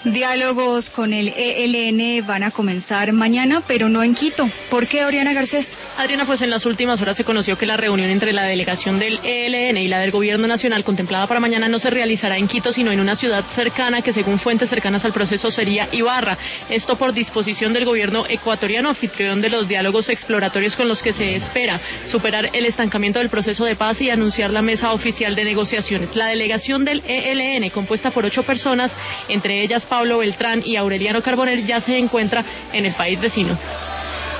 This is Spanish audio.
Diálogos con el ELN van a comenzar mañana, pero no en Quito. ¿Por qué, Oriana Garcés? Adriana, pues en las últimas horas se conoció que la reunión entre la delegación del ELN y la del Gobierno Nacional contemplada para mañana no se realizará en Quito, sino en una ciudad cercana que según fuentes cercanas al proceso sería Ibarra. Esto por disposición del gobierno ecuatoriano, anfitrión de los diálogos exploratorios con los que se espera superar el estancamiento del proceso de paz y anunciar la mesa oficial de negociaciones. La delegación del ELN, compuesta por 8 personas, entre ellas Pablo Beltrán y Aureliano Carbonell, ya se encuentra en el país vecino.